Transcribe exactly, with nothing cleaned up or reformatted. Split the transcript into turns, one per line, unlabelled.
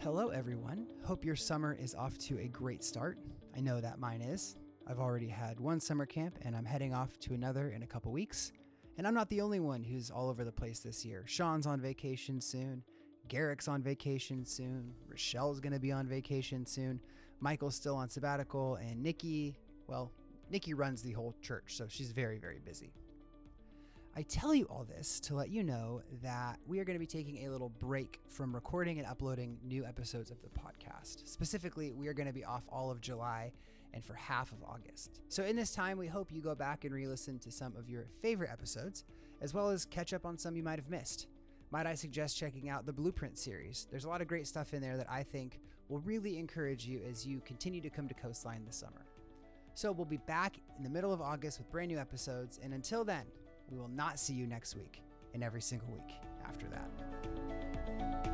Hello, everyone. Hope your summer is off to a great start. I know that mine is. I've already had one summer camp and I'm heading off to another in a couple weeks. And I'm not the only one who's all over the place this year. Sean's on vacation soon. Garrick's on vacation soon. Rochelle's going to be on vacation soon. Michael's still on sabbatical. And Nikki, well, Nikki runs the whole church, so she's very, very busy. I tell you all this to let you know that we are going to be taking a little break from recording and uploading new episodes of the podcast. Specifically, we are going to be off all of July and for half of August. So in this time, we hope you go back and re-listen to some of your favorite episodes, as well as catch up on some you might have missed. Might I suggest checking out the Blueprint series? There's a lot of great stuff in there that I think will really encourage you as you continue to come to Coastline this summer. So we'll be back in the middle of August with brand new episodes, and until then, we will not see you next week and every single week after that.